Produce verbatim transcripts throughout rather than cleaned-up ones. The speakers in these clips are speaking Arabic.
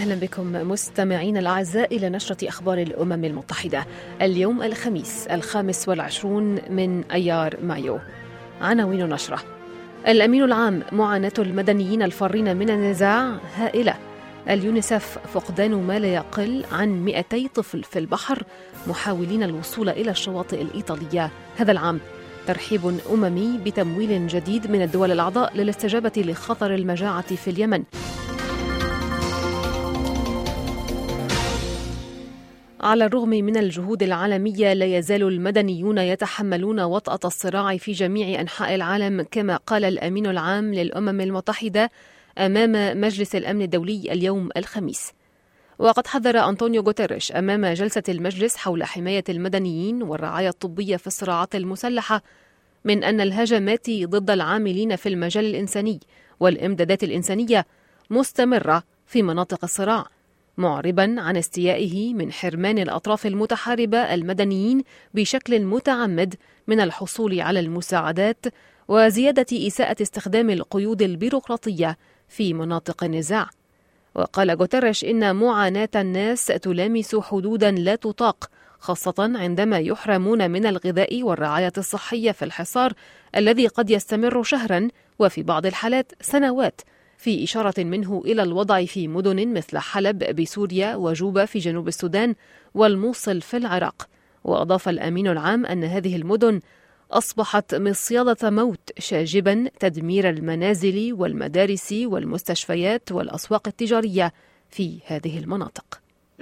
أهلا بكم مستمعين الأعزاء إلى نشرة أخبار الأمم المتحدة اليوم الخميس الخامس والعشرون من أيار مايو. عناوين نشرة: الأمين العام: معاناة المدنيين الفارين من النزاع هائلة. اليونيسف: فقدان ما لا يقل عن مئتي طفل في البحر محاولين الوصول إلى الشواطئ الإيطالية هذا العام. ترحيب أممي بتمويل جديد من الدول الأعضاء للاستجابة لخطر المجاعة في اليمن. على الرغم من الجهود العالمية لا يزال المدنيون يتحملون وطأة الصراع في جميع أنحاء العالم، كما قال الأمين العام للأمم المتحدة أمام مجلس الأمن الدولي اليوم الخميس. وقد حذر أنطونيو غوتيريش أمام جلسة المجلس حول حماية المدنيين والرعاية الطبية في الصراعات المسلحة من أن الهجمات ضد العاملين في المجال الإنساني والإمدادات الإنسانية مستمرة في مناطق الصراع، معربا عن استيائه من حرمان الأطراف المتحاربة المدنيين بشكل متعمد من الحصول على المساعدات وزيادة إساءة استخدام القيود البيروقراطية في مناطق النزاع. وقال غوتيريش إن معاناة الناس تلامس حدودا لا تطاق، خاصة عندما يحرمون من الغذاء والرعاية الصحية في الحصار الذي قد يستمر شهرا وفي بعض الحالات سنوات، في إشارة منه إلى الوضع في مدن مثل حلب بسوريا وجوبا في جنوب السودان والموصل في العراق. وأضاف الأمين العام أن هذه المدن أصبحت مصيدة موت شاجبا تدمير المنازل والمدارس والمستشفيات والأسواق التجارية في هذه المناطق.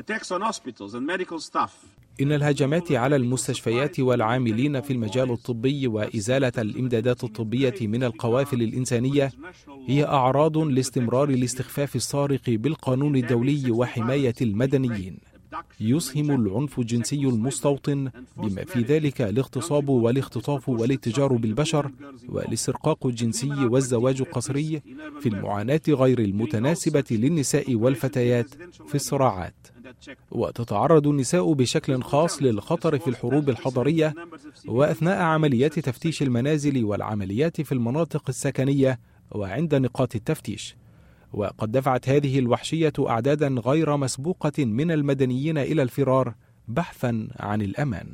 إن الهجمات على المستشفيات والعاملين في المجال الطبي وإزالة الإمدادات الطبية من القوافل الإنسانية هي أعراض لاستمرار الاستخفاف الصارخ بالقانون الدولي وحماية المدنيين. يسهم العنف الجنسي المستوطن بما في ذلك الاغتصاب والاختطاف والاتجار بالبشر والاسترقاق الجنسي والزواج القسري في المعاناة غير المتناسبة للنساء والفتيات في الصراعات. وتتعرض النساء بشكل خاص للخطر في الحروب الحضرية وأثناء عمليات تفتيش المنازل والعمليات في المناطق السكنية وعند نقاط التفتيش. وقد دفعت هذه الوحشية أعدادا غير مسبوقة من المدنيين إلى الفرار بحثا عن الأمان.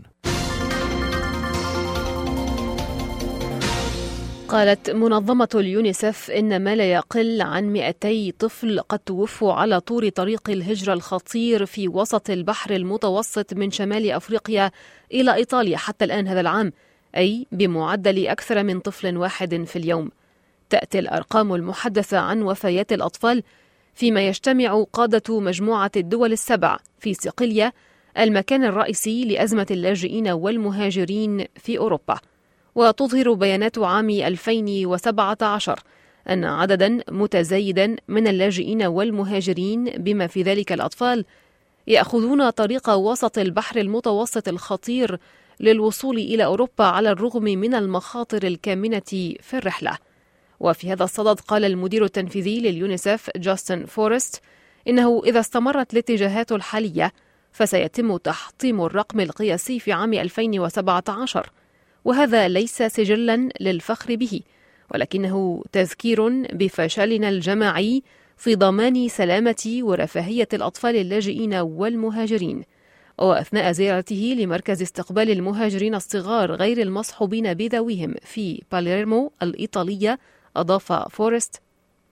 قالت منظمة اليونيسف إن ما لا يقل عن مئتي طفل قد توفوا على طول طريق الهجرة الخطير في وسط البحر المتوسط من شمال أفريقيا إلى إيطاليا حتى الآن هذا العام، أي بمعدل أكثر من طفل واحد في اليوم. تأتي الأرقام المحدثة عن وفيات الأطفال فيما يجتمع قادة مجموعة الدول السبع في صقلية، المكان الرئيسي لأزمة اللاجئين والمهاجرين في أوروبا. وتظهر بيانات عام ألفين وسبعة عشر أن عددا متزايدا من اللاجئين والمهاجرين بما في ذلك الأطفال يأخذون طريق وسط البحر المتوسط الخطير للوصول إلى أوروبا على الرغم من المخاطر الكامنة في الرحلة. وفي هذا الصدد قال المدير التنفيذي لليونيسف جاستن فورست إنه إذا استمرت الاتجاهات الحالية فسيتم تحطيم الرقم القياسي في عام ألفين وسبعة عشر، وهذا ليس سجلا للفخر به، ولكنه تذكير بفشلنا الجماعي في ضمان سلامة ورفاهية الأطفال اللاجئين والمهاجرين. وأثناء زيارته لمركز استقبال المهاجرين الصغار غير المصحوبين بذويهم في باليرمو الإيطالية، أضاف فورست: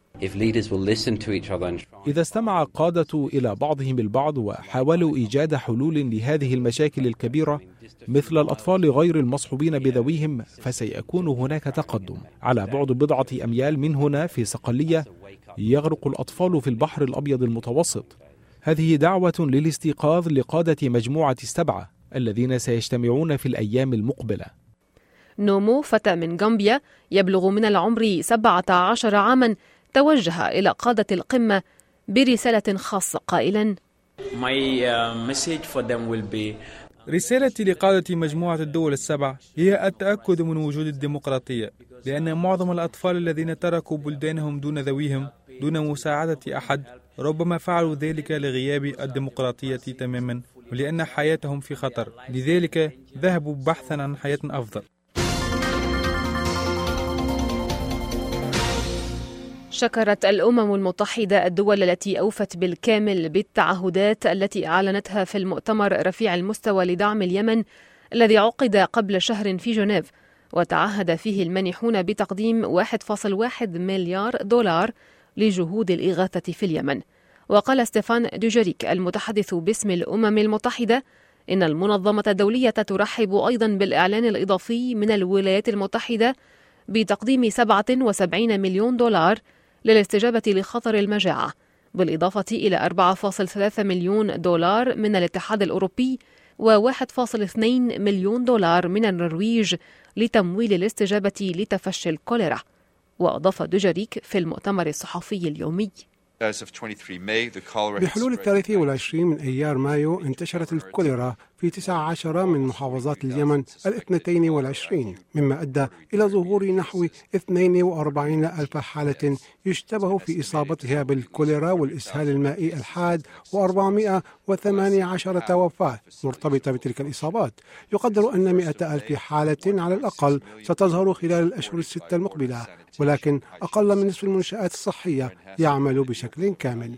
إذا استمع القادة إلى بعضهم البعض وحاولوا إيجاد حلول لهذه المشاكل الكبيرة مثل الأطفال غير المصحوبين بذويهم فسيكون هناك تقدم. على بعد بضعة أميال من هنا في صقلية يغرق الأطفال في البحر الأبيض المتوسط. هذه دعوة للاستيقاظ لقادة مجموعة السبعة الذين سيجتمعون في الأيام المقبلة. نومو، فتى من غامبيا يبلغ من العمر سبعة عشر عاما، توجه إلى قادة القمة برسالة خاصة قائلا: رسالتي لقادة مجموعة الدول السبع هي التأكد من وجود الديمقراطية، لأن معظم الأطفال الذين تركوا بلدانهم دون ذويهم دون مساعدة أحد ربما فعلوا ذلك لغياب الديمقراطية تماما ولأن حياتهم في خطر، لذلك ذهبوا بحثا عن حياة أفضل. شكرت الأمم المتحدة الدول التي أوفت بالكامل بالتعهدات التي أعلنتها في المؤتمر رفيع المستوى لدعم اليمن الذي عقد قبل شهر في جنيف، وتعهد فيه المانحون بتقديم واحد فاصلة واحد مليار دولار لجهود الإغاثة في اليمن. وقال ستيفان دوجاريك المتحدث باسم الأمم المتحدة إن المنظمة الدولية ترحب أيضا بالإعلان الإضافي من الولايات المتحدة بتقديم سبعة وسبعين مليون دولار للاستجابة لخطر المجاعة، بالإضافة إلى أربعة فاصلة ثلاثة مليون دولار من الاتحاد الأوروبي وواحد فاصلة اثنين مليون دولار من النرويج لتمويل الاستجابة لتفشي الكوليرا. وأضاف دوجاريك في المؤتمر الصحفي اليومي: بحلول الثالث والعشرين من أيار مايو انتشرت الكوليرا في تسع عشر من محافظات اليمن الاثنتين والعشرين، مما أدى إلى ظهور نحو اثنين وأربعين ألف حالة يشتبه في إصابتها بالكوليرا والإسهال المائي الحاد، وأربعمائة وثمانية عشر وفاة مرتبطة بتلك الإصابات. يقدر أن مئة ألف حالة على الأقل ستظهر خلال الأشهر الستة المقبلة، ولكن أقل من نصف المنشآت الصحية يعمل بشكل كامل.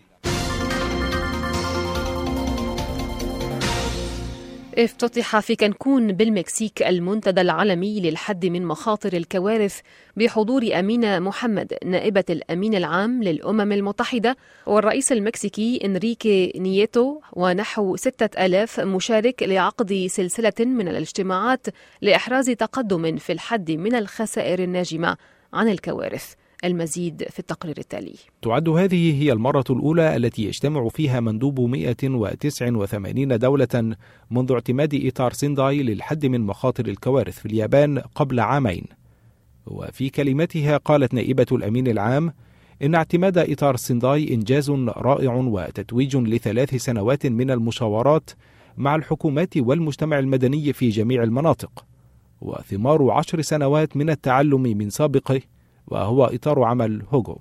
افتتح في كانكون بالمكسيك المنتدى العالمي للحد من مخاطر الكوارث بحضور أمينة محمد نائبة الأمين العام للأمم المتحدة والرئيس المكسيكي إنريكي نييتو ونحو ستة آلاف مشارك لعقد سلسلة من الاجتماعات لإحراز تقدم في الحد من الخسائر الناجمة عن الكوارث. المزيد في التقرير التالي. تعد هذه هي المرة الأولى التي يجتمع فيها مندوب مئة وتسعة وثمانين دولة منذ اعتماد إطار سينداي للحد من مخاطر الكوارث في اليابان قبل عامين. وفي كلمتها قالت نائبة الأمين العام إن اعتماد إطار سينداي إنجاز رائع وتتويج لثلاث سنوات من المشاورات مع الحكومات والمجتمع المدني في جميع المناطق، وثمار عشر سنوات من التعلم من سابقه، وهو إطار عمل هوغو.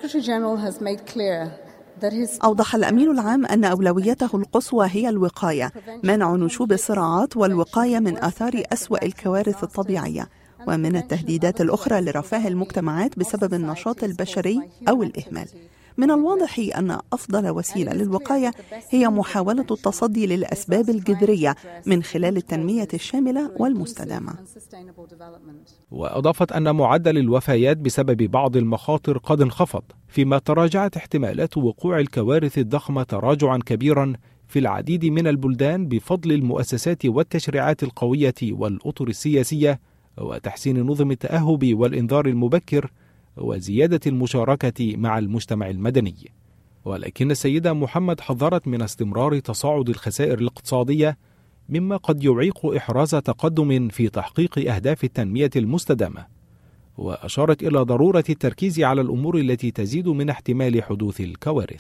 أوضح الأمين العام أن أولويته القصوى هي الوقاية، منع نشوب الصراعات والوقاية من آثار أسوأ الكوارث الطبيعية ومن التهديدات الأخرى لرفاه المجتمعات بسبب النشاط البشري أو الإهمال. من الواضح أن أفضل وسيلة للوقاية هي محاولة التصدي للأسباب الجذرية من خلال التنمية الشاملة والمستدامة. وأضافت أن معدل الوفيات بسبب بعض المخاطر قد انخفض، فيما تراجعت احتمالات وقوع الكوارث الضخمة تراجعا كبيرا في العديد من البلدان بفضل المؤسسات والتشريعات القوية والأطر السياسية وتحسين نظم التأهب والإنذار المبكر وزيادة المشاركة مع المجتمع المدني. ولكن السيدة محمد حذرت من استمرار تصاعد الخسائر الاقتصادية، مما قد يعيق إحراز تقدم في تحقيق أهداف التنمية المستدامة، وأشارت إلى ضرورة التركيز على الأمور التي تزيد من احتمال حدوث الكوارث.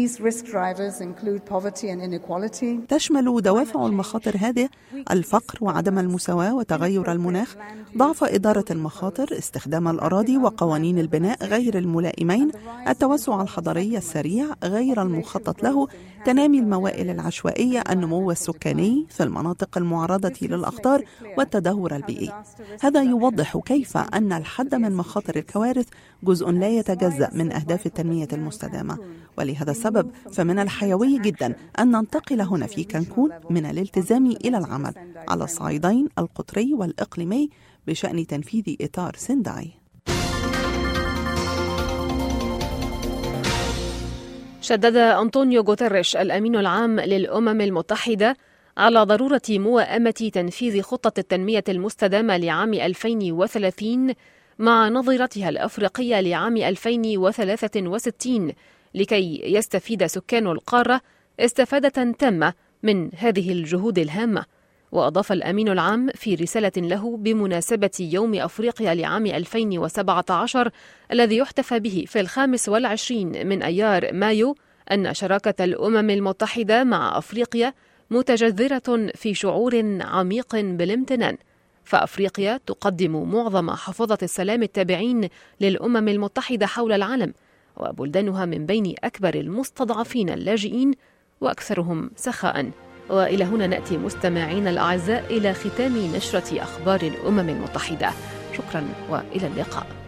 تشمل دوافع المخاطر هذه الفقر وعدم المساواة وتغير المناخ، ضعف إدارة المخاطر، استخدام الأراضي وقوانين البناء غير الملائمين، التوسع الحضري السريع غير المخطط له، تنامي الموائل العشوائية، النمو السكاني في المناطق المعرضة للأخطار والتدهور البيئي. هذا يوضح كيف أن الحد من مخاطر الكوارث جزء لا يتجزأ من أهداف التنمية المستدامة، ولهذا السبب فمن الحيوي جدا أن ننتقل هنا في كانكون من الالتزام إلى العمل على الصعيدين القطري والإقليمي بشأن تنفيذ إطار سينداي. شدد أنطونيو غوتيريش الأمين العام للأمم المتحدة على ضرورة موائمة تنفيذ خطة التنمية المستدامة لعام ألفين وثلاثين مع نظيرتها الأفريقية لعام ألفين وثلاثة وستين لكي يستفيد سكان القارة استفادة تامة من هذه الجهود الهامة. وأضاف الأمين العام في رسالة له بمناسبة يوم أفريقيا لعام ألفين وسبعة عشر الذي يحتفى به في الخامس والعشرين من أيار مايو أن شراكة الأمم المتحدة مع أفريقيا متجذرة في شعور عميق بالامتنان، فأفريقيا تقدم معظم حفظة السلام التابعين للأمم المتحدة حول العالم، وبلدانها من بين أكبر المستضعفين اللاجئين وأكثرهم سخاء. وإلى هنا نأتي مستمعين الأعزاء إلى ختام نشرة أخبار الأمم المتحدة. شكرا وإلى اللقاء.